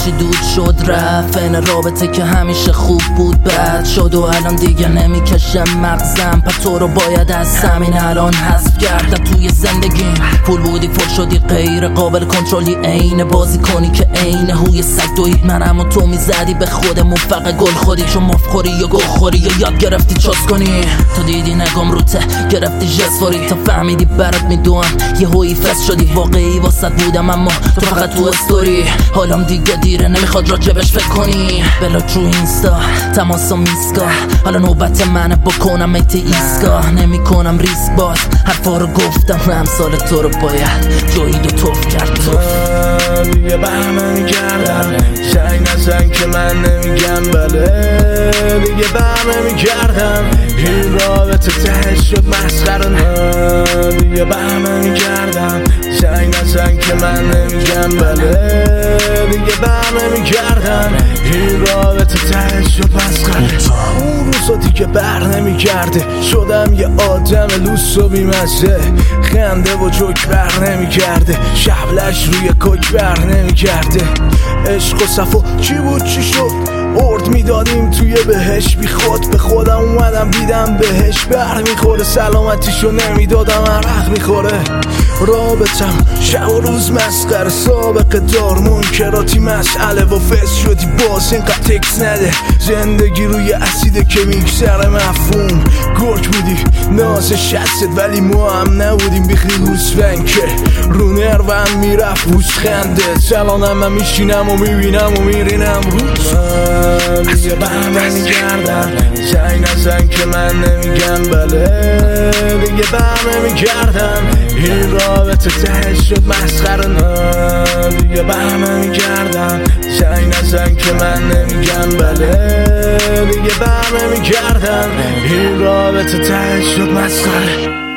چی دود شد رفت، این رابطه که همیشه خوب بود بد شد و الان دیگه نمیکشه مغزم. پس تو رو باید از همین الان حذف کردم توی زندگیم. پول بودی فر شدی غیر قابل کنترلی، عین بازی کنی که عین هوی سگ دوید منم و تو میزدی به خودمون فقط گل خودی، چون مفخوری یا گل خوری یا یاد گرفتی چاس کنی. تو دیدی نگام روته گرفتی جسوری، تا فهمیدی برات میدونم یه هوی فس شدی. واقعی واسط بودم اما تو فقط تو استوری. حالم دیگه دیره نمیخواد راجبش فکر کنی. بلاک رو اینستا تماس و میسکا، حالا نوبت منه بکنم ایت ایسکا. نمی کنم ریسک باز حرفا رو گفتم، امثال تو رو باید جایی دو توف کرد. دیگه برم نمیگردم، سعی نزن که من نمیگم بله. دیگه برم نمیگردم، این رابطه تهش شد مسخره. دیگه برم نمیگردم، سعی نزن که من نمیگم بله. دیگه برم نمیگردم، این رابطه تهش شد مسخره. اون روزا دیگه بر نمیگرده، شدم یه آدم لوس و بیمزه. خنده و جوک بر نمیگرده، شبلش روی کوک بر نمیگرده. عشق و صفا چی بود چی شد، ارد میدادیم توی بهش. بی خود به خودم اومدم دیدم بهش بر میخوره. سلامتیشو نمیدادم عرق میخوره. رابطم شب و روز مسخره، سابقه دار منکراتی مسئله و فس شدی باز اینقدر تکس نده. زندگی روی اسیده که میگذره مفهوم. گرگ بودی ناز شست ولی ما هم نبودیم بیخی روزفن که رو نروم میرفت بوس خنده. الانم من میشینم و میبینم و میرینم روز. دیگه برم نمیگردم، سعی نزن که من نمیگم بله. دیگه برم نمیگردم، این رابطه تهش شد مسخره. دیگه برم نمیگردم، سعی نزن که من نمیگم بله. دیگه برم نمیگردم، این رابطه تهش شد مسخره.